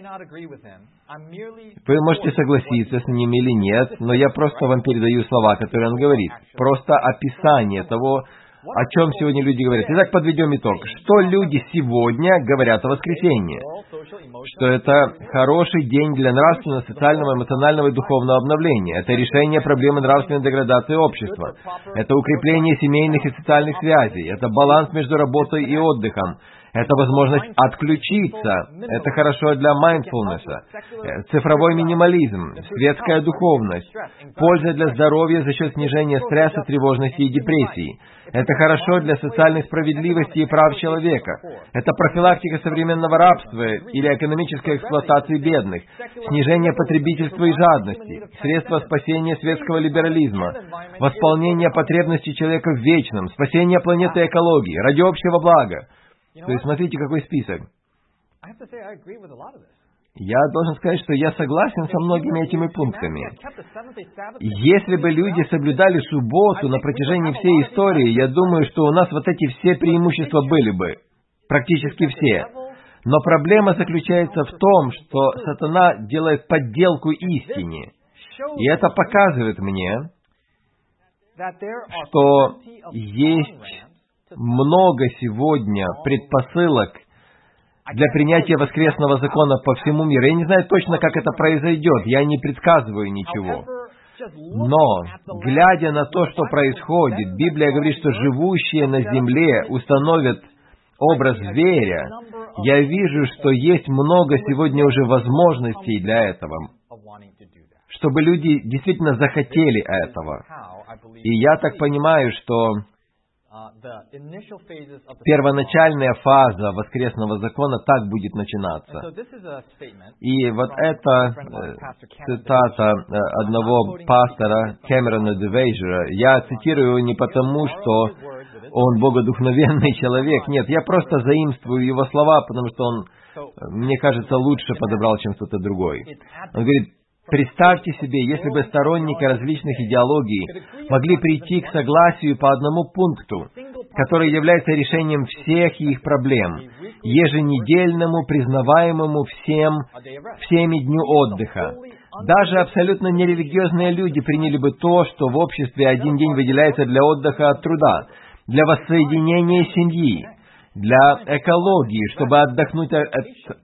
Вы можете согласиться с ним или нет, но я просто вам передаю слова, которые он говорит. Просто описание того, о чем сегодня люди говорят. Итак, подведем итог. Что люди сегодня говорят о воскресенье? Что это хороший день для нравственного, социального, эмоционального и духовного обновления. Это решение проблемы нравственной деградации общества. Это укрепление семейных и социальных связей. Это баланс между работой и отдыхом. Это возможность отключиться. Это хорошо для майндфулнеса. Цифровой минимализм, светская духовность, польза для здоровья за счет снижения стресса, тревожности и депрессии. Это хорошо для социальной справедливости и прав человека. Это профилактика современного рабства или экономической эксплуатации бедных, снижение потребительства и жадности, средства спасения светского либерализма, восполнение потребностей человека в вечном, спасение планеты и экологии, ради общего блага. То есть, смотрите, какой список. Я должен сказать, что я согласен со многими этими пунктами. Если бы люди соблюдали субботу на протяжении всей истории, я думаю, что у нас вот эти все преимущества были бы. Практически все. Но проблема заключается в том, что сатана делает подделку истине. И это показывает мне, что есть много сегодня предпосылок для принятия воскресного закона по всему миру. Я не знаю точно, как это произойдет, я не предсказываю ничего. Но, глядя на то, что происходит, Библия говорит, что живущие на земле установят образ зверя. Я вижу, что есть много сегодня уже возможностей для этого, чтобы люди действительно захотели этого. И я так понимаю, что Первоначальная фаза воскресного закона так будет начинаться. И вот это э, цитата э, одного пастора Кэмерона Девейджера. Я цитирую его не потому, что он богодухновенный человек. Нет, я просто заимствую его слова, потому что он, мне кажется, лучше подобрал, чем кто-то другой. Он говорит: представьте себе, если бы сторонники различных идеологий могли прийти к согласию по одному пункту, который является решением всех их проблем, еженедельному, признаваемому всем, всеми дню отдыха. Даже абсолютно нерелигиозные люди приняли бы то, что в обществе один день выделяется для отдыха от труда, для воссоединения семьи, для экологии, чтобы отдохнуть от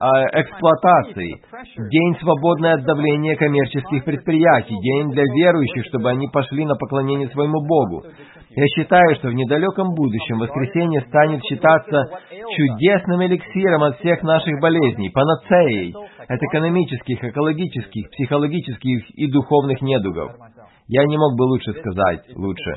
эксплуатации, день, свободный от давления коммерческих предприятий, день для верующих, чтобы они пошли на поклонение своему Богу. Я считаю, что в недалеком будущем воскресенье станет считаться чудесным эликсиром от всех наших болезней, панацеей от экономических, экологических, психологических и духовных недугов. Я не мог бы лучше сказать, лучше.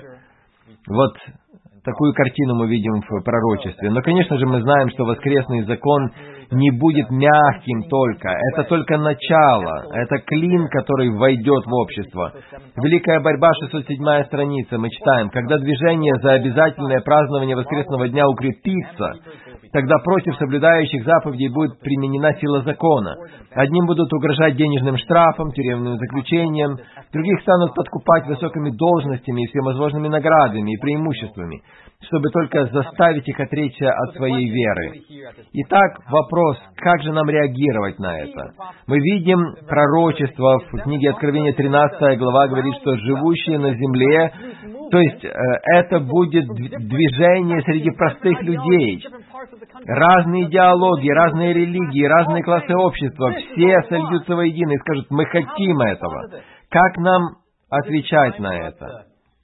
Вот такую картину мы видим в пророчестве. Но, конечно же, мы знаем, что воскресный закон не будет мягким только. Это только начало. Это клин, который войдет в общество. Великая борьба, шестьсот седьмая страница, мы читаем: когда движение за обязательное празднование воскресного дня укрепится, тогда против соблюдающих заповедей будет применена сила закона. Одним будут угрожать денежным штрафом, тюремным заключением, других станут подкупать высокими должностями и всевозможными наградами и преимуществами, чтобы только заставить их отречься от своей веры. Итак, вопрос, как же нам реагировать на это? Мы видим пророчество в книге Откровения, тринадцатая глава, говорит, что живущие на земле, то есть э, это будет движение среди простых людей. Разные идеологии, разные религии, разные классы общества, все сольются воедино и скажут: мы хотим этого. Как нам отвечать на это?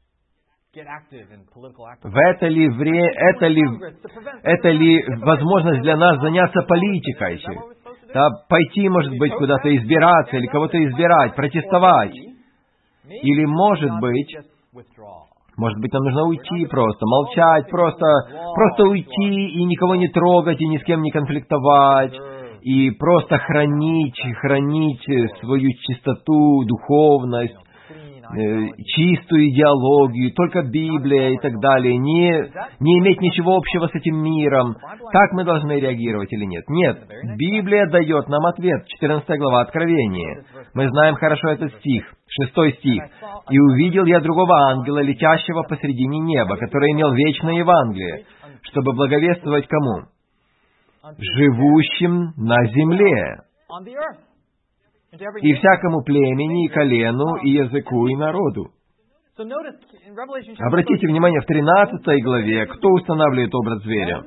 В это ли, вре... это ли... это ли возможность для нас заняться политикой? Да, пойти, может быть, куда-то избираться, или кого-то избирать, протестовать? Или, может быть, может быть, нам нужно уйти просто, молчать, просто, просто уйти и никого не трогать, и ни с кем не конфликтовать, и просто хранить, хранить свою чистоту, духовность, чистую идеологию, только Библия и так далее, не, не иметь ничего общего с этим миром. Так мы должны реагировать или нет? Нет. Библия дает нам ответ. четырнадцатая глава Откровения. Мы знаем хорошо этот стих, шестой стих. «И увидел я другого ангела, летящего посредине неба, который имел вечное Евангелие, чтобы благовествовать кому? Живущим на земле, и всякому племени, и колену, и языку, и народу». Обратите внимание, в тринадцатой главе, кто устанавливает образ зверя?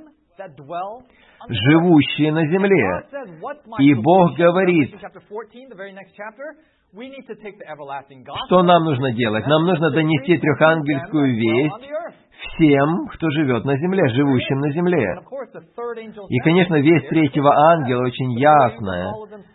Живущие на земле. И Бог говорит, что нам нужно делать? Нам нужно донести трехангельскую весть всем, кто живет на земле, живущим на земле. И, конечно, весть третьего ангела очень ясная.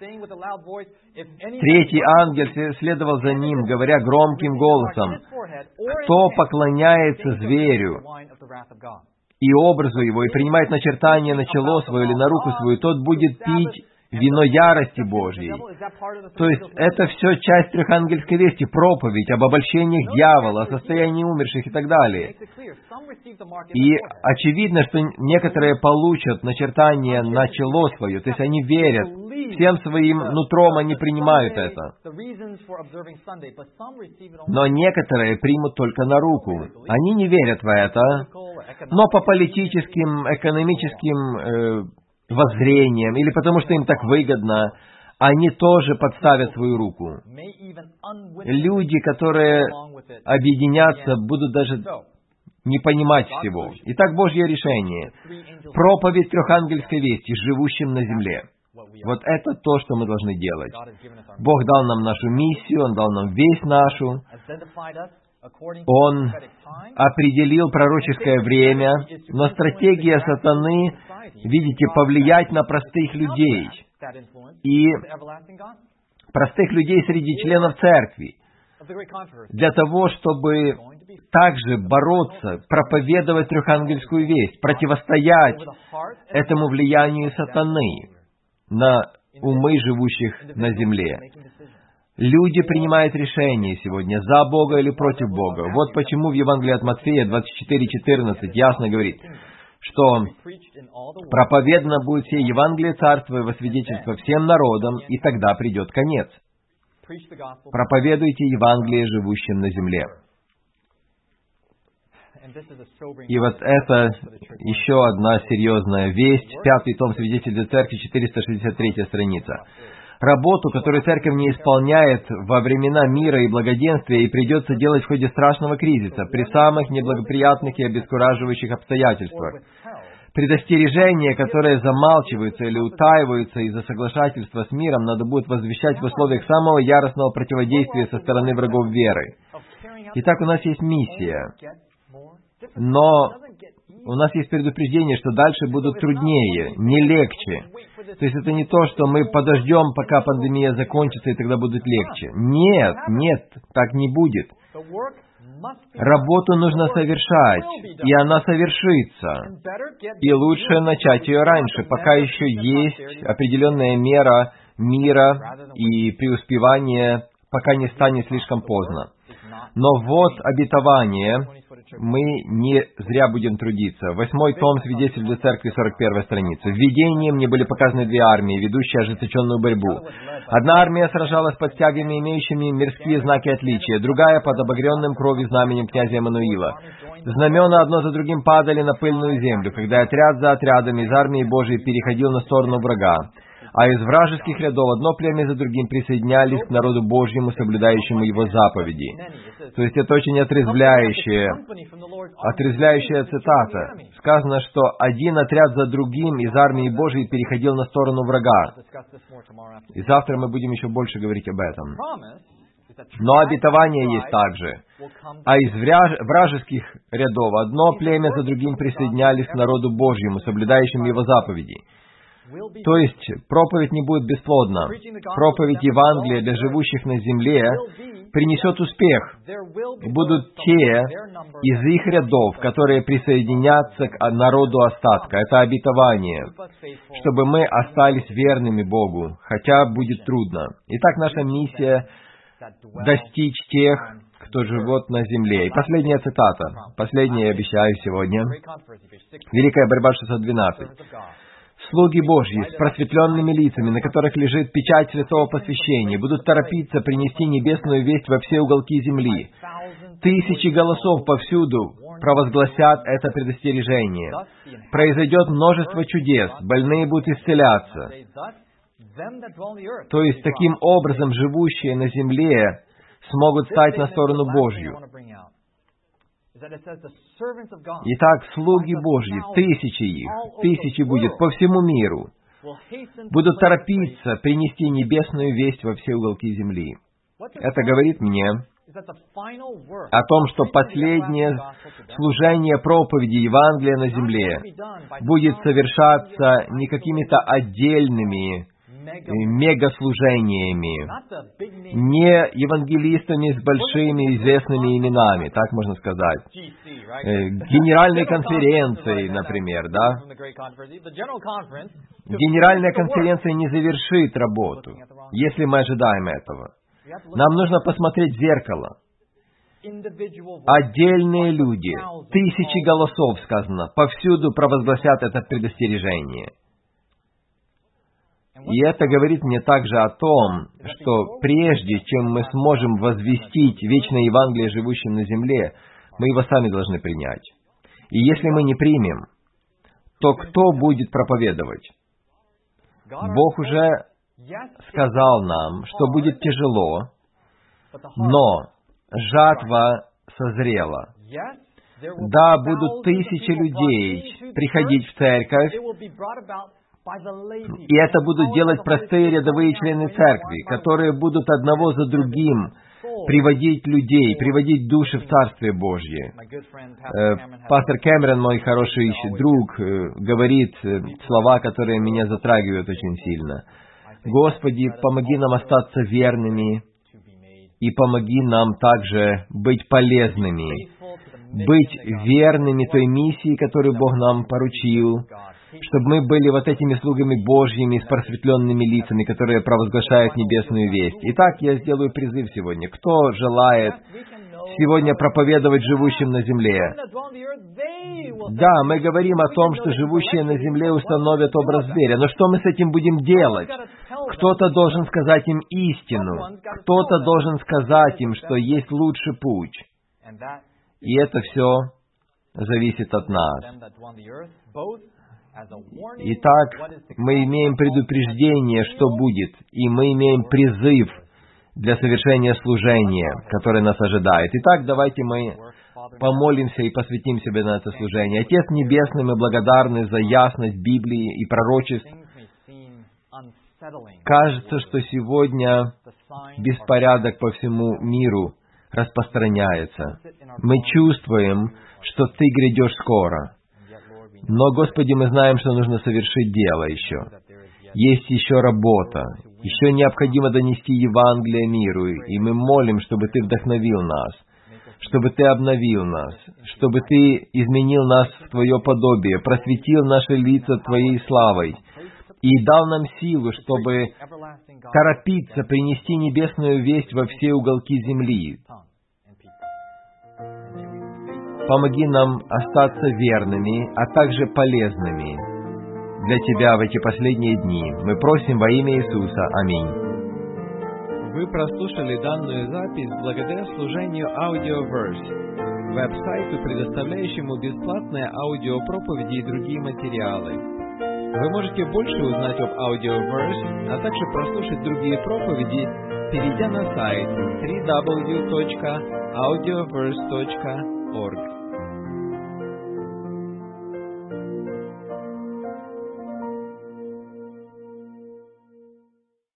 Третий ангел следовал за ним, говоря громким голосом: «Кто поклоняется зверю и образу его, и принимает начертание на чело свое или на руку свою, тот будет пить вино ярости Божьей». То есть это все часть трехангельской вести, проповедь об обольщениях дьявола, о состоянии умерших и так далее. И очевидно, что некоторые получат начертание на чело свое, то есть они верят, всем своим нутром они принимают это. Но некоторые примут только на руку. Они не верят в это, но по политическим, экономическим э, воззрениям, или потому что им так выгодно, они тоже подставят свою руку. Люди, которые объединятся, будут даже не понимать всего. Итак, Божье решение. Проповедь трехангельской вести, живущим на земле. Вот это то, что мы должны делать. Бог дал нам нашу миссию, Он дал нам весть нашу. Он определил пророческое время, но стратегия сатаны, видите, повлиять на простых людей. И простых людей среди членов церкви. для того, чтобы также бороться, проповедовать трехангельскую весть, противостоять этому влиянию сатаны на умы живущих на земле. Люди принимают решения сегодня, за Бога или против Бога. Вот почему в Евангелии от Матфея двадцать четыре четырнадцать ясно говорит, что проповедано будет все Евангелие Царства и во свидетельство всем народам, и тогда придет конец. Проповедуйте Евангелие живущим на земле. И вот это еще одна серьезная весть, пятый том Свидетельства Церкви, четыреста шестьдесят третья страница. Работу, которую Церковь не исполняет во времена мира и благоденствия, и придется делать в ходе страшного кризиса, при самых неблагоприятных и обескураживающих обстоятельствах. Предостережения, которые замалчиваются или утаиваются из-за соглашательства с миром, надо будет возвещать в условиях самого яростного противодействия со стороны врагов веры. Итак, у нас есть миссия, но у нас есть предупреждение, что дальше будут труднее, не легче. То есть это не то, что мы подождем, пока пандемия закончится, и тогда будет легче. Нет, нет, так не будет. Работу нужно совершать, и она совершится. И лучше начать ее раньше, пока еще есть определенная мера мира и преуспевания, пока не станет слишком поздно. Но вот обетование, мы не зря будем трудиться. Восьмой том Свидетельства Церкви, сорок первая страница. В видении мне были показаны две армии, ведущие ожесточенную борьбу. Одна армия сражалась под стягами, имеющими мирские знаки отличия, другая под обогренным кровью знаменем князя Эммануила. Знамена одно за другим падали на пыльную землю, когда отряд за отрядом из армии Божией переходил на сторону врага. А из вражеских рядов одно племя за другим присоединялись к народу Божьему, соблюдающему его заповеди. То есть это очень отрезвляющая, отрезвляющая цитата. Сказано, что один отряд за другим из армии Божией переходил на сторону врага. И завтра мы будем еще больше говорить об этом. Но обетование есть также. А из вражеских рядов одно племя за другим присоединялись к народу Божьему, соблюдающему его заповеди. То есть, проповедь не будет бесплодна. Проповедь Евангелия для живущих на земле принесет успех. Будут те из их рядов, которые присоединятся к народу остатка. Это обетование, чтобы мы остались верными Богу, хотя будет трудно. Итак, наша миссия — достичь тех, кто живет на земле. И последняя цитата. Последняя, я обещаю сегодня. Великая борьба шестьсот двенадцать. «Слуги Божьи с просветленными лицами, на которых лежит печать святого посвящения, будут торопиться принести небесную весть во все уголки земли. Тысячи голосов повсюду провозгласят это предостережение. Произойдет множество чудес, больные будут исцеляться». То есть, таким образом, живущие на земле смогут стать на сторону Божью. Итак, слуги Божьи, тысячи их, тысячи будет по всему миру, будут торопиться принести небесную весть во все уголки земли. Это говорит мне о том, что последнее служение проповеди Евангелия на земле будет совершаться не какими-то отдельными мегаслужениями, не евангелистами с большими известными именами, так можно сказать, генеральной конференцией, например, да? Генеральная конференция не завершит работу, если мы ожидаем этого. Нам нужно посмотреть в зеркало. Отдельные люди, тысячи голосов, сказано, повсюду провозгласят это предостережение. И это говорит мне также о том, что прежде чем мы сможем возвестить вечное Евангелие живущим на земле, мы его сами должны принять. И если мы не примем, то кто будет проповедовать? Бог уже сказал нам, что будет тяжело, но жатва созрела. Да, будут тысячи людей приходить в церковь, и это будут делать простые рядовые члены церкви, которые будут одного за другим приводить людей, приводить души в Царствие Божье. Э, пастор Кэмерон, мой хороший друг, э, говорит э, слова, которые меня затрагивают очень сильно. «Господи, помоги нам остаться верными и помоги нам также быть полезными, быть верными той миссии, которую Бог нам поручил, чтобы мы были вот этими слугами Божьими с просветленными лицами, которые провозглашают небесную весть. Итак, я сделаю призыв сегодня. Кто желает сегодня проповедовать живущим на земле? Да, мы говорим о том, что живущие на земле установят образ зверя. Но что мы с этим будем делать? Кто-то должен сказать им истину. Кто-то должен сказать им, что есть лучший путь. И это все зависит от нас. Итак, мы имеем предупреждение, что будет, и мы имеем призыв для совершения служения, которое нас ожидает. Итак, давайте мы помолимся и посвятим себе на это служение. Отец Небесный, мы благодарны за ясность Библии и пророчеств. Кажется, что сегодня беспорядок по всему миру распространяется. Мы чувствуем, что Ты грядешь скоро. Но, Господи, мы знаем, что нужно совершить дело еще. Есть еще работа. Еще необходимо донести Евангелие миру, и мы молим, чтобы Ты вдохновил нас, чтобы Ты обновил нас, чтобы Ты изменил нас в Твое подобие, просветил наши лица Твоей славой и дал нам силу, чтобы торопиться принести небесную весть во все уголки земли. Помоги нам остаться верными, а также полезными для Тебя в эти последние дни. Мы просим во имя Иисуса. Аминь. Вы прослушали данную запись благодаря служению Audioverse, веб-сайту, предоставляющему бесплатные аудиопроповеди и другие материалы. Вы можете больше узнать об Audioverse, а также прослушать другие проповеди, перейдя на сайт дабл ю дабл ю дабл ю точка аудиоверс точка орг.